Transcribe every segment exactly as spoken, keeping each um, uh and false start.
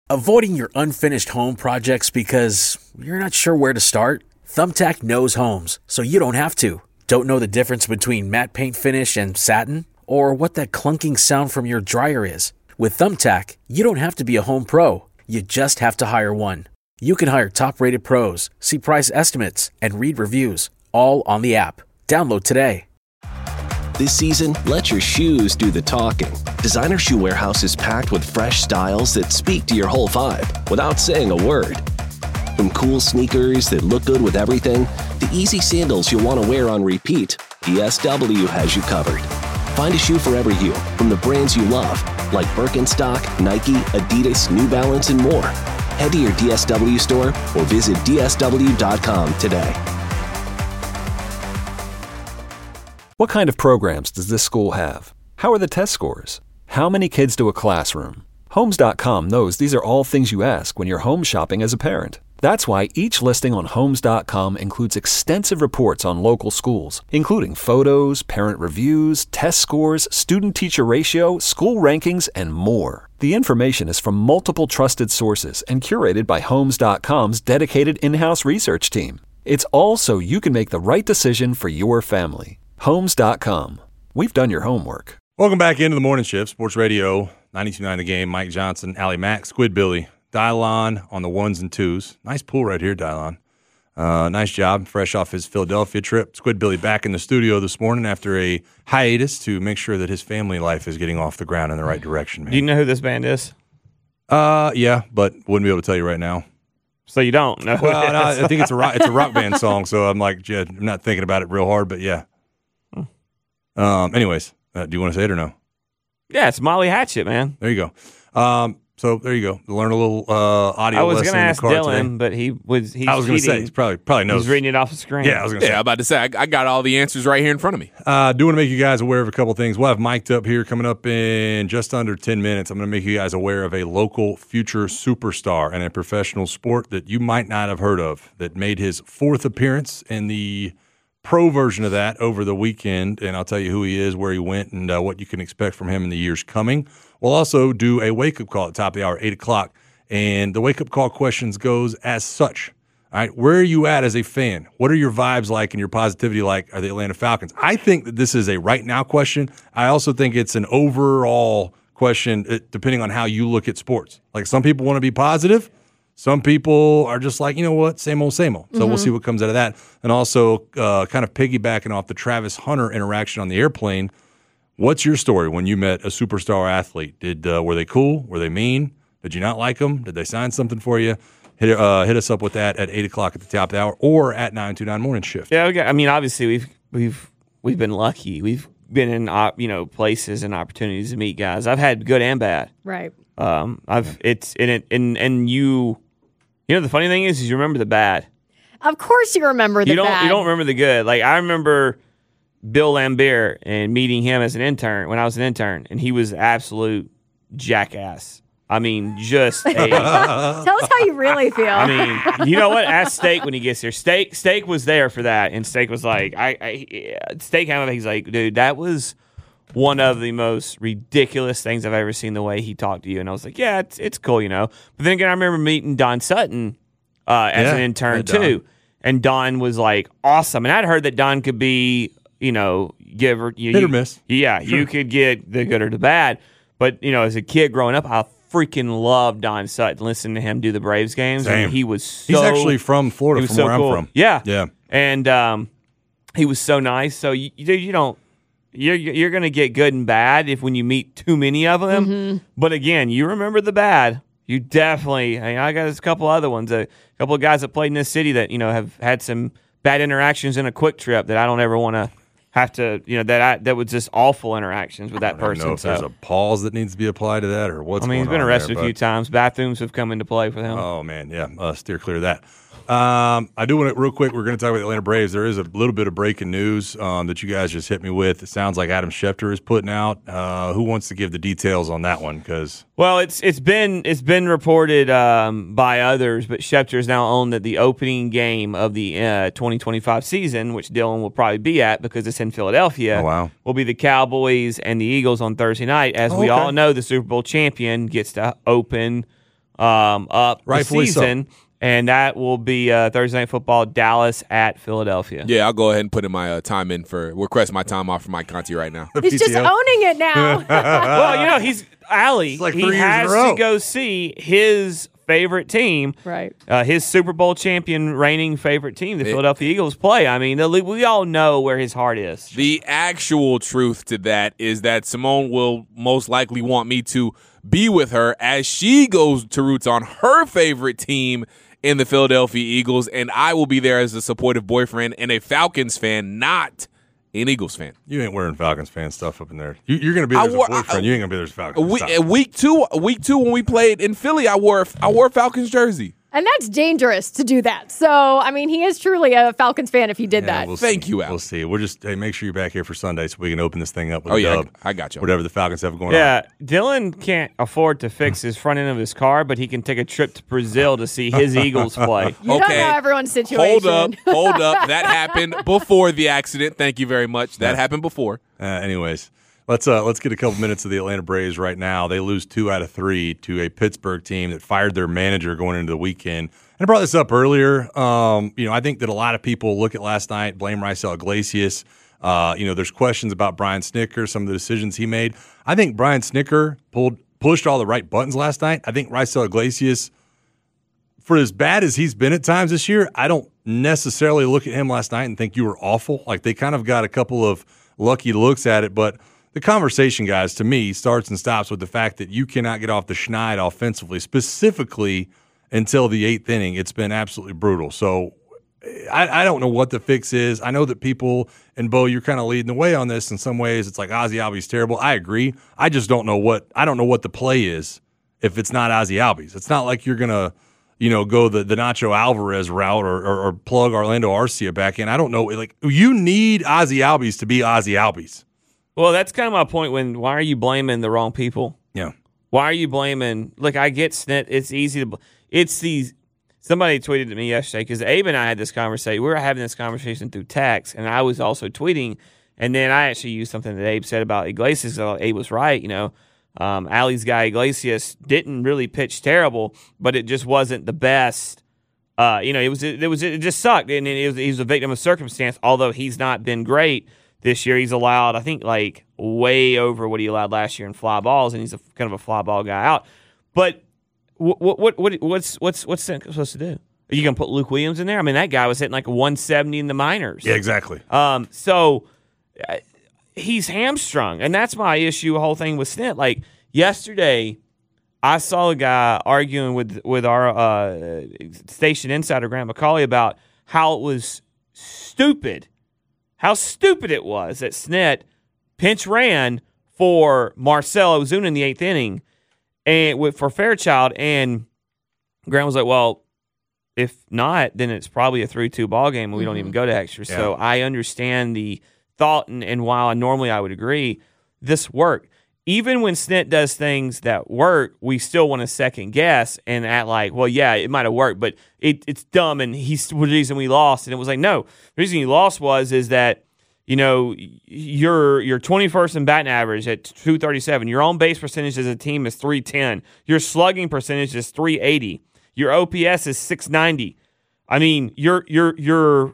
Avoiding your unfinished home projects because you're not sure where to start? Thumbtack knows homes, so you don't have to. Don't know the difference between matte paint finish and satin? Or what that clunking sound from your dryer is? With Thumbtack, you don't have to be a home pro. You just have to hire one. You can hire top-rated pros, see price estimates, and read reviews, all on the app. Download today. This season, let your shoes do the talking. Designer Shoe Warehouse is packed with fresh styles that speak to your whole vibe without saying a word. From cool sneakers that look good with everything, to easy sandals you'll want to wear on repeat, D S W has you covered. Find a shoe for every you from the brands you love, like Birkenstock, Nike, Adidas, New Balance, and more. Head to your D S W store or visit D S W dot com today. What kind of programs does this school have? How are the test scores? How many kids do a classroom? Homes dot com knows these are all things you ask when you're home shopping as a parent. That's why each listing on Homes dot com includes extensive reports on local schools, including photos, parent reviews, test scores, student-teacher ratio, school rankings, and more. The information is from multiple trusted sources and curated by Homes dot com's dedicated in-house research team. It's all so you can make the right decision for your family. Homes dot com. We've done your homework. Welcome back into the morning shift. Sports Radio, ninety-two point nine The Game. Mike Johnson, Allie Mack, Squid Billy, Dylon on the ones and twos. Nice pool right here, Dylon. Uh, nice job. Fresh off his Philadelphia trip. Squid Billy back in the studio this morning after a hiatus to make sure that his family life is getting off the ground in the right direction, man. Do you know who this band is? Uh, yeah, but wouldn't be able to tell you right now. So you don't know? Well, no, I think it's a rock, it's a rock band song, so I'm like, yeah, I'm not thinking about it real hard, but yeah. Um. Anyways, uh, do you want to say it or no? Yeah, it's Molly Hatchet, man. There you go. Um. So there you go. Learn a little uh, audio. I was going to ask Dylan, today. but he was. He's I was going to say he's probably probably knows. He's reading it off the screen. Yeah, I was going to yeah, say. I'm about to say I, I got all the answers right here in front of me. I uh, do want to make you guys aware of a couple things. We'll have mic'd up here coming up in just under ten minutes. I'm going to make you guys aware of a local future superstar in a professional sport that you might not have heard of that made his fourth appearance in the pro version of that over the weekend, and I'll tell you who he is, where he went, and uh, what you can expect from him in the years coming. We'll also do a wake-up call at the top of the hour, eight o'clock, and the wake-up call questions goes as such. All right, where are you at as a fan? What are your vibes like and your positivity like are the Atlanta Falcons? I think that this is a right-now question. I also think it's an overall question, depending on how you look at sports. Like, some people want to be positive. Some people are just like, you know what, same old, same old. So mm-hmm. we'll see what comes out of that. And also uh, kind of piggybacking off the Travis Hunter interaction on the airplane, what's your story when you met a superstar athlete? Did uh, were they cool? Were they mean? Did you not like them? Did they sign something for you? Hit, uh, hit us up with that at eight o'clock at the top of the hour or at nine two nine Morning Shift. Yeah, okay. I mean, obviously, we've we've we've been lucky. We've been in uh, you know places and opportunities to meet guys. I've had good and bad. Right. Um, I've it's in it and and you. You know, the funny thing is, is you remember the bad. Of course you remember the you don't, bad. You don't remember the good. Like, I remember Bill Laimbeer and meeting him as an intern, when I was an intern, and he was absolute jackass. I mean, just a... Tell us how you really feel. I mean, you know what? Ask Steak when he gets here. Steak Steak was there for that, and Steak was like... I, I Steak came up, he's like, dude, that was one of the most ridiculous things I've ever seen, the way he talked to you. And I was like, yeah, it's it's cool, you know. But then again, I remember meeting Don Sutton uh, as yeah, an intern, Don. too. And Don was, like, awesome. And I'd heard that Don could be, you know, give or... You, Hit or you, miss. Yeah, sure. You could get the good or the bad. But, you know, as a kid growing up, I freaking loved Don Sutton, listening to him do the Braves games. Same. And he was so... He's actually from Florida, from so where cool. I'm from. Yeah. Yeah. And um, he was so nice. So, you, you, you don't... You're you're going to get good and bad if when you meet too many of them. Mm-hmm. But again, you remember the bad. You definitely. I, mean, I got a couple other ones. A couple of guys that played in this city that you know have had some bad interactions in a quick trip that I don't ever want to have to. You know that I, that was just awful interactions with that I don't person. know if so. there's a pause that needs to be applied to that or what's. I mean, going he's been on arrested there, a few times. Bathrooms have come into play for him. Oh man, yeah. Uh, steer clear of that. Um, I do want to, real quick, we're going to talk about the Atlanta Braves. There is a little bit of breaking news um, that you guys just hit me with. It sounds like Adam Schefter is putting out. Uh, who wants to give the details on that one? Because Well, it's it's been it's been reported um, by others, but Schefter is now on that the opening game of the uh, twenty twenty-five season, which Dylan will probably be at because it's in Philadelphia, oh, wow. will be the Cowboys and the Eagles on Thursday night. As Oh, we okay. all know, the Super Bowl champion gets to open um, up Rightfully the season. So. And that will be uh, Thursday Night Football, Dallas at Philadelphia. Yeah, I'll go ahead and put in my uh, time in for request my time off for Mike Conti right now. He's P T O. Just owning it now. Well, you know, he's Allie. Like he has to go see his favorite team, right? Uh, his Super Bowl champion, reigning favorite team, the it, Philadelphia Eagles, play. I mean, the, we all know where his heart is. The actual truth to that is that Simone will most likely want me to be with her as she goes to roots on her favorite team in the Philadelphia Eagles, and I will be there as a supportive boyfriend and a Falcons fan, not an Eagles fan. You ain't wearing Falcons fan stuff up in there. You, you're going to be there as a boyfriend. I, you ain't going to be there as a Falcons. Week, week two, week two when we played in Philly, I wore I wore a Falcons jersey. And that's dangerous to do that. So, I mean, he is truly a Falcons fan if he did yeah, that. We'll Thank see. you, Al. We'll see. We'll just hey, make sure you're back here for Sunday so we can open this thing up with oh, a yeah, dub. I, I got you. Whatever the Falcons have going yeah, on. Yeah, Dylan can't afford to fix his front end of his car, but he can take a trip to Brazil to see his Eagles play. You okay. don't know everyone's situation. Hold up. Hold up. That happened before the accident. Thank you very much. That yeah. happened before. Uh, anyways. Let's uh, let's get a couple minutes of the Atlanta Braves right now. They lose two out of three to a Pittsburgh team that fired their manager going into the weekend. And I brought this up earlier. Um, you know, I think that a lot of people look at last night, blame Raisel Iglesias. Uh, you know, there's questions about Brian Snitker, some of the decisions he made. I think Brian Snitker pulled pushed all the right buttons last night. I think Raisel Iglesias, for as bad as he's been at times this year, I don't necessarily look at him last night and think you were awful. Like, they kind of got a couple of lucky looks at it, but the conversation, guys, to me, starts and stops with the fact that you cannot get off the schneid offensively, specifically until the eighth inning. It's been absolutely brutal. So I, I don't know what the fix is. I know that people, and Bo, you're kind of leading the way on this in some ways. It's like Ozzie Albies terrible. I agree. I just don't know what I don't know what the play is if it's not Ozzie Albies. It's not like you're gonna, you know, go the, the Nacho Alvarez route or, or, or plug Orlando Arcia back in. I don't know. Like, you need Ozzie Albies to be Ozzie Albies. Well, that's kind of my point. When why are you blaming the wrong people? Yeah. Why are you blaming? Like, I get Snit. It's easy to. It's these. Somebody tweeted at me yesterday because Abe and I had this conversation. We were having this conversation through text, and I was also tweeting. And then I actually used something that Abe said about Iglesias. So Abe was right. You know, um, Allie's guy Iglesias didn't really pitch terrible, but it just wasn't the best. Uh, you know, it was it was it just sucked, and it was, he was a victim of circumstance. Although he's not been great. This year, he's allowed, I think, like way over what he allowed last year in fly balls, and he's a, kind of a fly ball guy out. But what what what what's what's what's Snit supposed to do? Are you gonna put Luke Williams in there? I mean, that guy was hitting like a one seventy in the minors. Yeah, exactly. Um, so uh, he's hamstrung, and that's my issue. The whole thing with Snit. Like yesterday, I saw a guy arguing with with our uh, station insider Grant McCauley about how it was stupid. How stupid it was that Snit pinch ran for Marcell Ozuna in the eighth inning and with for Fairchild, and Grant was like, well, if not, then it's probably a three two ball game and we mm-hmm. don't even go to extra. Yeah. So I understand the thought, and, and while I normally I would agree, this worked. Even when Snit does things that work, we still want to second guess and act like, well, yeah, it might have worked, but it, it's dumb, and he's the reason we lost. And it was like, no, the reason you lost was is that, you know, you're you're twenty-first in batting average at two thirty-seven. Your on base percentage as a team is three ten. Your slugging percentage is three eighty. Your O P S is six ninety. I mean, you're you're you're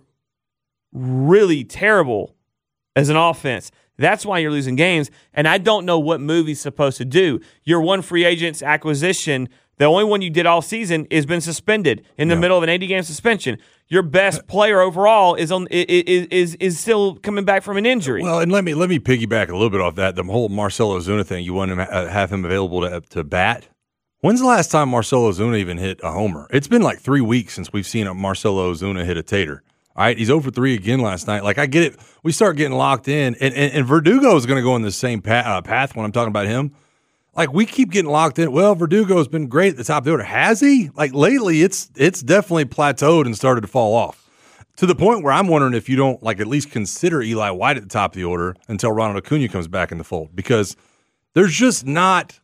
really terrible as an offense. That's why you're losing games, and I don't know what move he's supposed to do. Your one free agent's acquisition, the only one you did all season, has been suspended in the yeah. middle of an eighty-game suspension. Your best player overall is on is, is is still coming back from an injury. Well, and let me let me piggyback a little bit off that. The whole Marcell Ozuna thing, you want to have him available to to bat. When's the last time Marcell Ozuna even hit a homer? It's been like three weeks since we've seen a Marcell Ozuna hit a tater. All right, he's oh for three again last night. Like, I get it. We start getting locked in, and and, and Verdugo is going to go in the same path, uh, path when I'm talking about him. Like, we keep getting locked in. Well, Verdugo's been great at the top of the order. Has he? Like, lately, it's it's definitely plateaued and started to fall off to the point where I'm wondering if you don't, like, at least consider Eli White at the top of the order until Ronald Acuna comes back in the fold, because there's just not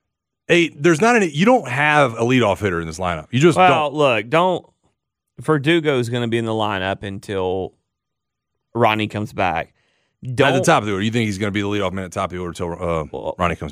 a there's not any you don't have a leadoff hitter in this lineup. You just well, don't. look, don't. Verdugo is going to be in the lineup until Ronnie comes back. Don't, at the top of the order, you think he's going to be the leadoff man at the top of the order until uh, well, Ronnie comes back?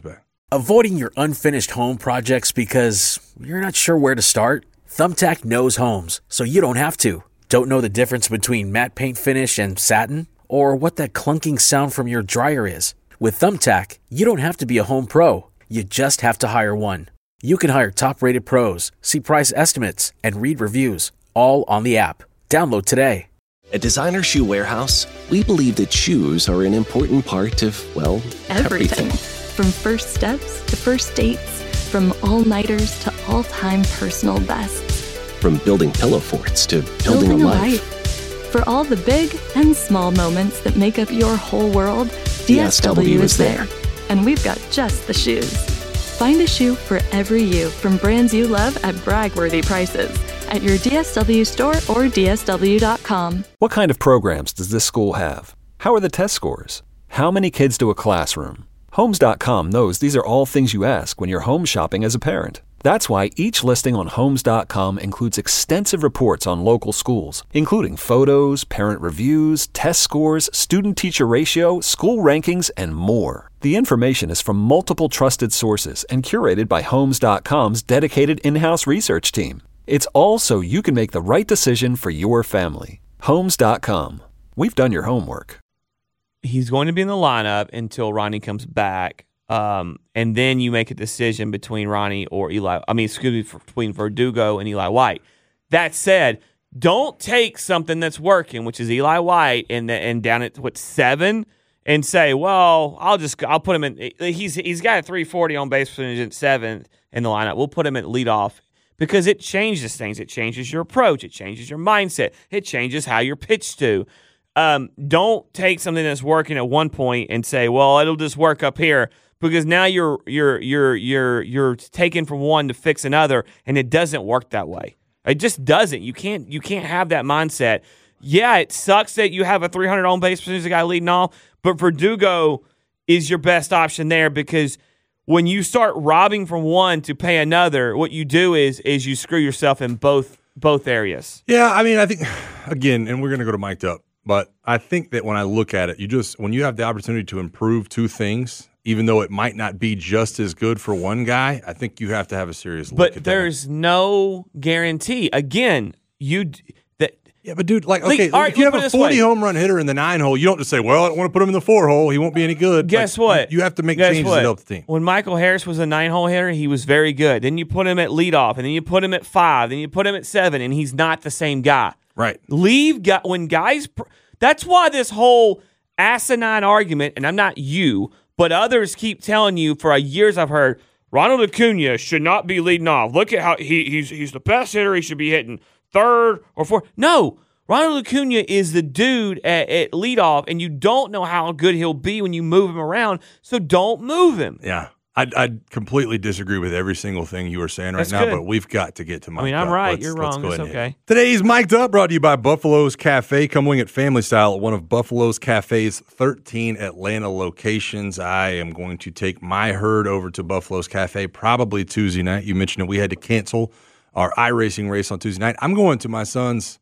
Avoiding your unfinished home projects because you're not sure where to start? Thumbtack knows homes, so you don't have to. Don't know the difference between matte paint finish and satin? Or what that clunking sound from your dryer is? With Thumbtack, you don't have to be a home pro. You just have to hire one. You can hire top-rated pros, see price estimates, and read reviews, all on the app. Download today. At Designer Shoe Warehouse, we believe that shoes are an important part of, well, everything. everything. From first steps to first dates, from all-nighters to all-time personal bests. From building pillow forts to building, Building a a life. life. For all the big and small moments that make up your whole world, D S W is there. And we've got just the shoes. Find a shoe for every you from brands you love at brag-worthy prices at your D S W store or D S W dot com. What kind of programs does this school have? How are the test scores? How many kids do a classroom? Homes dot com knows these are all things you ask when you're home shopping as a parent. That's why each listing on Homes dot com includes extensive reports on local schools, including photos, parent reviews, test scores, student-teacher ratio, school rankings, and more. The information is from multiple trusted sources and curated by Homes dot com's dedicated in-house research team. It's all so you can make the right decision for your family. Homes dot com. We've done your homework. He's going to be in the lineup until Ronnie comes back. Um, and then you make a decision between Ronnie or Eli. I mean, excuse me, for, between Verdugo and Eli White. That said, don't take something that's working, which is Eli White, and and down at what seven, and say, well, I'll just I'll put him in. He's he's got a three forty on base percentage at seventh in the lineup. We'll put him at leadoff because it changes things. It changes your approach. It changes your mindset. It changes how you're pitched to. Um, don't take something that's working at one point and say, well, it'll just work up here. Because now you're you're you're you're you're taking from one to fix another, and it doesn't work that way. It just doesn't. You can't you can't have that mindset. Yeah, it sucks that you have a three hundred on base percentage guy leading off, but Verdugo is your best option there because when you start robbing from one to pay another, what you do is is you screw yourself in both both areas. Yeah, I mean, I think again, and we're going to go to mic'd up, but I think that when I look at it, you just when you have the opportunity to improve two things. Even though it might not be just as good for one guy, I think you have to have a serious look but at there's that. no guarantee. Again, you that yeah, but dude, like okay, like, all right, if you have put it a this forty way. home run hitter in the nine hole, you don't just say, "Well, I don't want to put him in the four hole. He won't be any good." Guess like, what? You have to make Guess changes what? to help the team. When Michael Harris was a nine-hole hitter, he was very good. Then you put him at leadoff, and then you put him at five, then you put him at seven, and he's not the same guy. Right. Leave guy, when guys. Pr- that's why this whole asinine argument, and I'm not you. But others keep telling you for years I've heard, Ronald Acuna should not be leading off. Look at how he, he's he's the best hitter. He should be hitting third or fourth. No, Ronald Acuna is the dude at, at leadoff, and you don't know how good he'll be when you move him around, so don't move him. Yeah. I I completely disagree with every single thing you are saying right That's now, good. but we've got to get to Mic'd I mean, I'm Up. right. Let's- You're let's wrong. go It's ahead and hit okay. it. Today's Mic'd Up brought to you by Buffalo's Cafe. Come wing it family style at one of Buffalo's Cafe's thirteen Atlanta locations. I am going to take my herd over to Buffalo's Cafe probably Tuesday night. You mentioned it. We had to cancel our iRacing race on Tuesday night. I'm going to my son's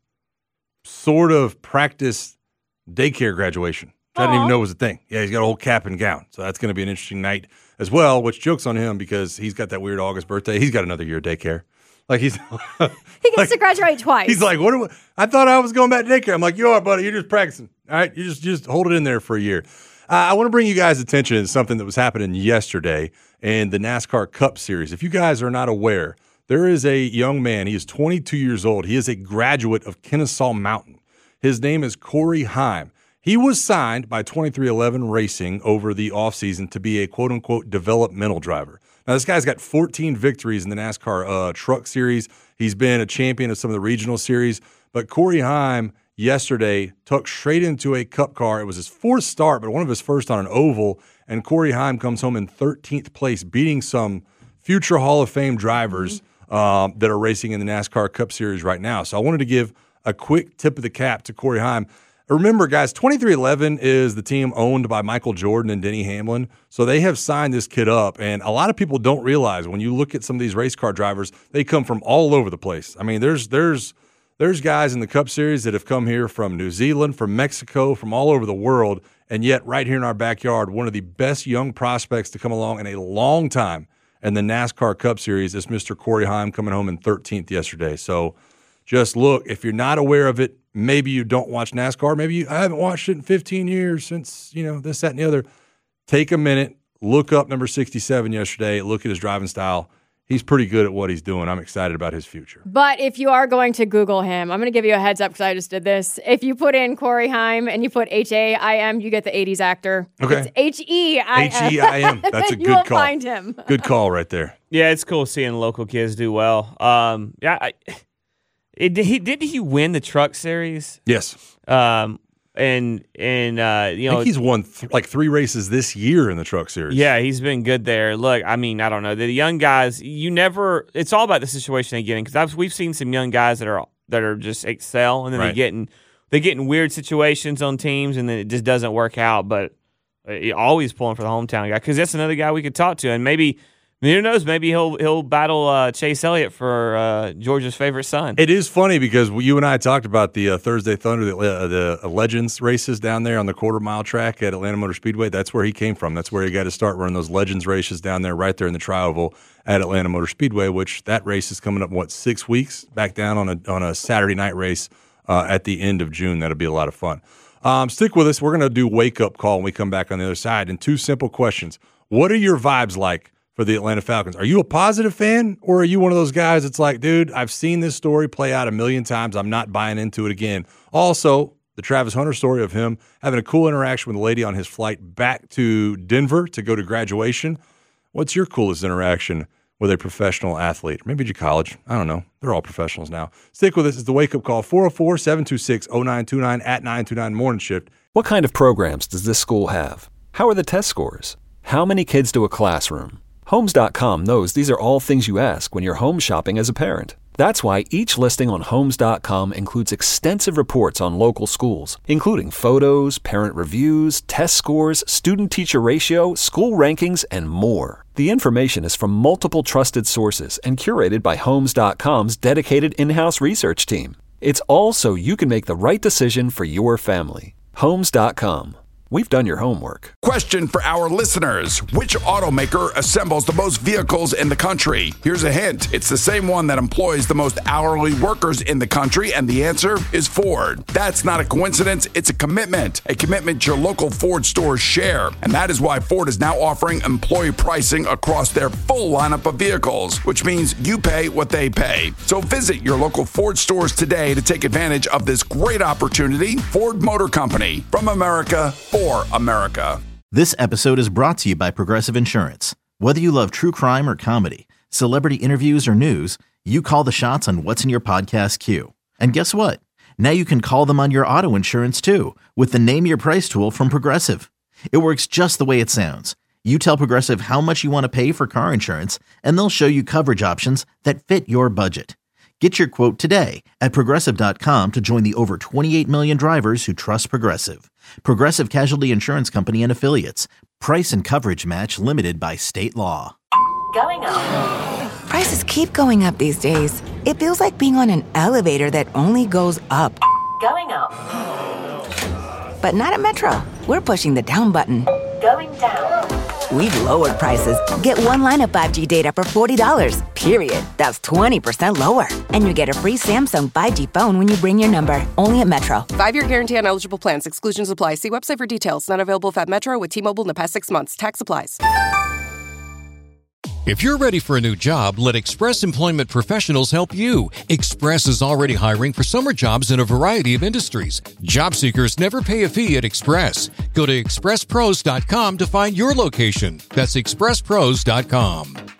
sort of practice daycare graduation. I didn't even know it was a thing. Yeah, he's got a whole cap and gown. So that's going to be an interesting night as well, which joke's on him because he's got that weird August birthday. He's got another year of daycare. Like he's He gets to graduate twice. He's like, what do we, I thought I was going back to daycare. I'm like, you are, buddy. You're just practicing. All right. You just, you just hold it in there for a year. Uh, I want to bring you guys' attention to something that was happening yesterday in the NASCAR Cup Series. If you guys are not aware, there is a young man. He is twenty-two years old. He is a graduate of Kennesaw Mountain. His name is Corey Heim. He was signed by twenty-three eleven Racing over the offseason to be a quote-unquote developmental driver. Now, this guy's got fourteen victories in the NASCAR uh, Truck Series. He's been a champion of some of the regional series. But Corey Heim yesterday took straight into a Cup car. It was his fourth start, but one of his first on an oval. And Corey Heim comes home in thirteenth place, beating some future Hall of Fame drivers um, that are racing in the NASCAR Cup Series right now. So I wanted to give a quick tip of the cap to Corey Heim. Remember, guys, twenty-three eleven is the team owned by Michael Jordan and Denny Hamlin. So they have signed this kid up. And a lot of people don't realize when you look at some of these race car drivers, they come from all over the place. I mean, there's there's there's guys in the Cup Series that have come here from New Zealand, from Mexico, from all over the world. And yet, right here in our backyard, one of the best young prospects to come along in a long time in the NASCAR Cup Series is Mister Corey Heim, coming home in thirteenth yesterday. So just look, if you're not aware of it, maybe you don't watch NASCAR. Maybe you I haven't watched it in fifteen years since, you know, this, that, and the other. Take a minute, look up number sixty-seven yesterday, look at his driving style. He's pretty good at what he's doing. I'm excited about his future. But if you are going to Google him, I'm going to give you a heads up because I just did this. If you put in Corey Heim and you put H A I M, you get the eighties actor. Okay. It's H E I M. H E I M. That's a good you will call. find him. Good call right there. Yeah, it's cool seeing local kids do well. Um, yeah, I, it, he did he win the Truck Series? Yes. Um, and and uh, you I know think he's won th- like three races this year in the Truck Series. Yeah, he's been good there. Look, I mean, I don't know. The young guys, you never. It's all about the situation they get in because we've seen some young guys that are that are just excel, and then Right. they get in they get in weird situations on teams, and then it just doesn't work out. But uh, always pulling for the hometown guy because that's another guy we could talk to, and maybe. Who knows? Maybe he'll he'll battle uh, Chase Elliott for uh, Georgia's favorite son. It is funny because you and I talked about the uh, Thursday Thunder, the, uh, the Legends races down there on the quarter mile track at Atlanta Motor Speedway. That's where he came from. That's where he got to start running those Legends races down there, right there in the Tri-Oval at Atlanta Motor Speedway. Which that race is coming up, what, six weeks back down on a on a Saturday night race uh, at the end of June. That'll be a lot of fun. Um, stick with us. We're going to do wake up call when we come back on the other side. And two simple questions: what are your vibes like for the Atlanta Falcons? Are you a positive fan, or are you one of those guys that's like, dude, I've seen this story play out a million times. I'm not buying into it again. Also, the Travis Hunter story of him having a cool interaction with a lady on his flight back to Denver to go to graduation. What's your coolest interaction with a professional athlete? Maybe at your college. I don't know. They're all professionals now. Stick with us. It's the Wake Up Call, four oh four, seven two six, oh nine two nine at nine two nine Morning Shift. What kind of programs does this school have? How are the test scores? How many kids do a classroom? Homes dot com knows these are all things you ask when you're home shopping as a parent. That's why each listing on Homes dot com includes extensive reports on local schools, including photos, parent reviews, test scores, student-teacher ratio, school rankings, and more. The information is from multiple trusted sources and curated by Homes dot com's dedicated in-house research team. It's all so you can make the right decision for your family. Homes dot com. We've done your homework. Question for our listeners. Which automaker assembles the most vehicles in the country? Here's a hint. It's the same one that employs the most hourly workers in the country, and the answer is Ford. That's not a coincidence. It's a commitment. A commitment your local Ford stores share. And that is why Ford is now offering employee pricing across their full lineup of vehicles, which means you pay what they pay. So visit your local Ford stores today to take advantage of this great opportunity. Ford Motor Company. From America, for America. This episode is brought to you by Progressive Insurance. Whether you love true crime or comedy, celebrity interviews or news, you call the shots on what's in your podcast queue. And guess what? Now you can call them on your auto insurance too with the Name Your Price tool from Progressive. It works just the way it sounds. You tell Progressive how much you want to pay for car insurance, and they'll show you coverage options that fit your budget. Get your quote today at Progressive dot com to join the over twenty-eight million drivers who trust Progressive. Progressive Casualty Insurance Company and Affiliates. Price and coverage match limited by state law. Going up. Prices keep going up these days. It feels like being on an elevator that only goes up. Going up. But not at Metro. We're pushing the down button. Going down. We've lowered prices. Get one line of five G data for forty dollars, period. That's twenty percent lower. And you get a free Samsung five G phone when you bring your number. Only at Metro. Five-year guarantee on eligible plans. Exclusions apply. See website for details. Not available if at Metro with T-Mobile in the past six months. Tax applies. If you're ready for a new job, let Express Employment Professionals help you. Express is already hiring for summer jobs in a variety of industries. Job seekers never pay a fee at Express. Go to express pros dot com to find your location. That's express pros dot com.